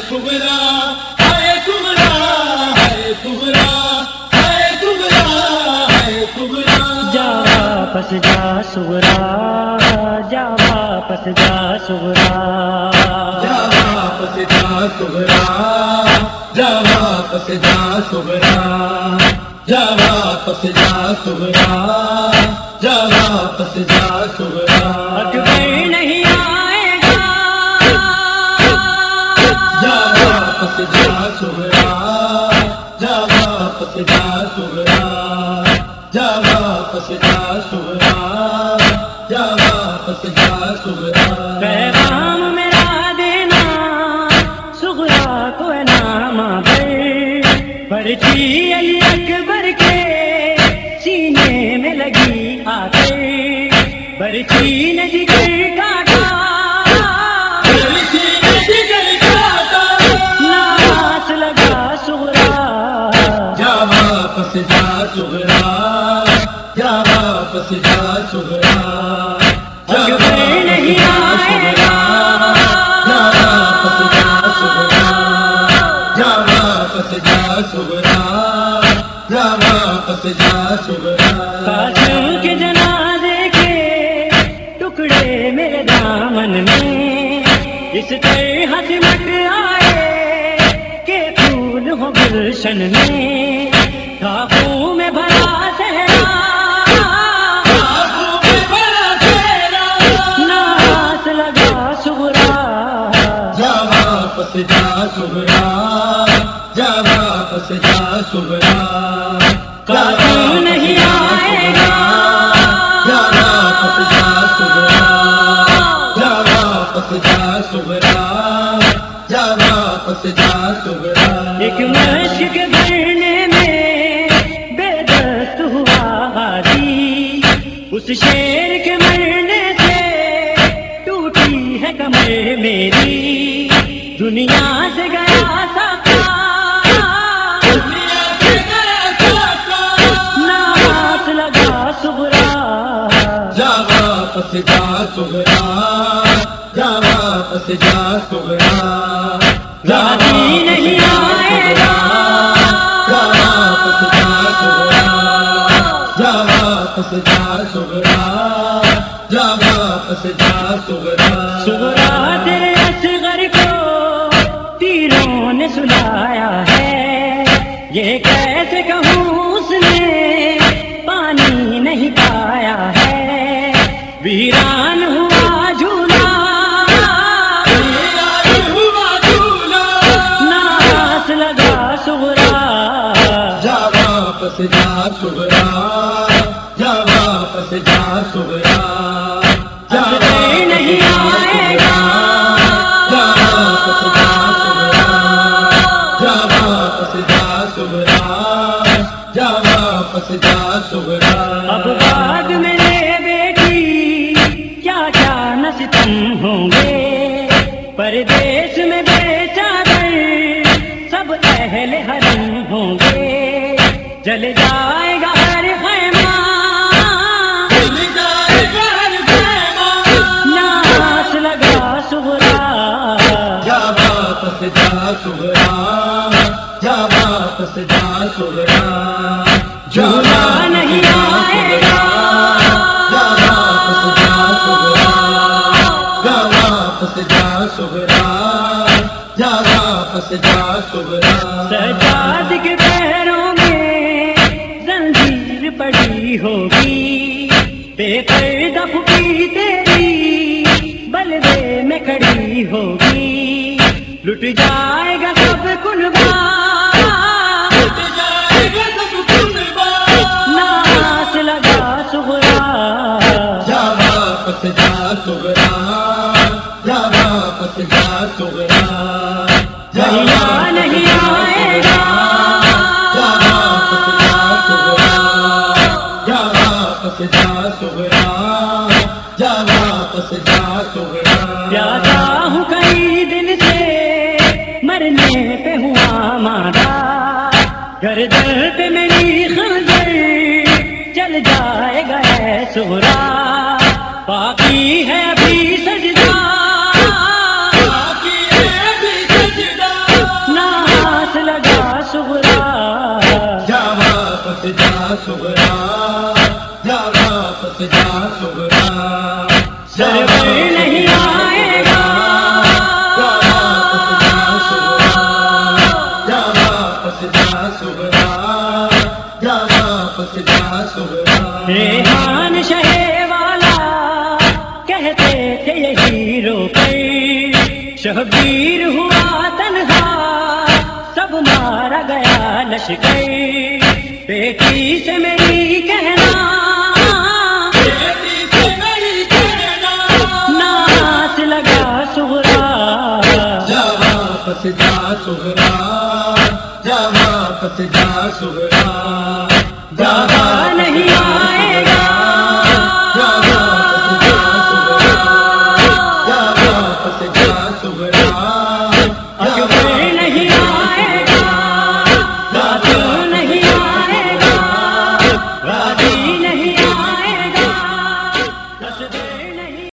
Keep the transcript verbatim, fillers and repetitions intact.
سغرا ہے سغرا ہے سغرا ہے سغرا ہے سغرا جا واپس جا سغرا جا واپس جا سغرا جا واپس جا سغرا جا واپس جا سغرا جا واپس جا سغرا جا واپس جا سغرا اکبر نہیں آئے گا جا واپس جا سغرا جا واپس جا سغرا جا واپس جا سغرا جا واپس جا سغرا پیغام میرا دینا سغرا کو نامہ بھر پرچی علی اکبر کے سینے میں لگی آ کر برچی نے جگر کاٹا ناس لگا سغرا جا واپس جا سغرا جا واپس جا سغرا اکبر نہیں آئے گا جا واپس جا سغرا جا واپس جا سغرا جا واپس جا سغرا قاسم کے جنازے کے ٹکڑے میرے دامن میں اس طرح سمٹ آئے کہ پھول ہو گلشن میں کافوں میں بھرا صحرا ناس لگا سغرا جا واپس جا سغرا جا واپس جا سغرا قاسم نہیں آئے گا جا واپس جا سغرا جا واپس جا سغرا جا واپس جا سغرا ایک مشق بھرنے میں بے دست ہوا غازی اس شیر کے مرنے سے ٹوٹی ہے کمر میری دنیا سے گیا ساقا ناس لگا سغرا جا واپس جا سغرا جا واپس جا سغرا جا غازی واپس نہیں جا آئے سغرا گا جا واپس جا سغرا جا واپس جا سغرا جا واپس جا سغرا سغرا تیرے اصغر کو تیروں نے سلایا ہے یہ کیسے کہوں اس نے پانی نہیں پایا ہے ویران ہوا جھولا ناس لگا سغرا جا واپس جا سغرا جا واپس جا سغرا جا اصغر واپس نہیں جا آئے سغرا گا جا واپس جا سغرا جا واپس جا سغرا جا واپس جا سغرا اب بعد میرے بیٹی کیا کیا نہ ستم ہوں گے پردیس میں بے چادر سب اہل حرم ہوں گے جل جائے گا ہر خیمہ ناس لگا سغرا جا واپس جا سغرا جا واپس جا سغرا جھولا نہیں آئے گا جا واپس جا سغرا جا واپس جا سغرا جا واپس جا سغرا سجاد کے پیروں میں زنجیر پڑی ہوگی بے پردہ پھوٹی تیری بلوے میں کھڑی ہوگی لٹ جائے گا سب کنبا ناس لگا سغرا جا واپس جا سغرا جا واپس جا سغرا جا بھیا واپس نہیں جا آئے سغرا گا جا واپس جا سغرا جا واپس جا سغرا جا واپس جا سغرا پیاسا ہوں کئی دن سے مرنے پہ ہوا مادہ گردن پہ میری خنجر چل جائے گا اے سغرا باقی ہے ابھی سجدہ شبیر ہوا تنہا سب مارا گیا لشکر، بیٹی سے میری کہنا بیٹی سے میری کہنا ناس لگا سغرا، جا واپس جا سغرا، جا واپس جا سغرا،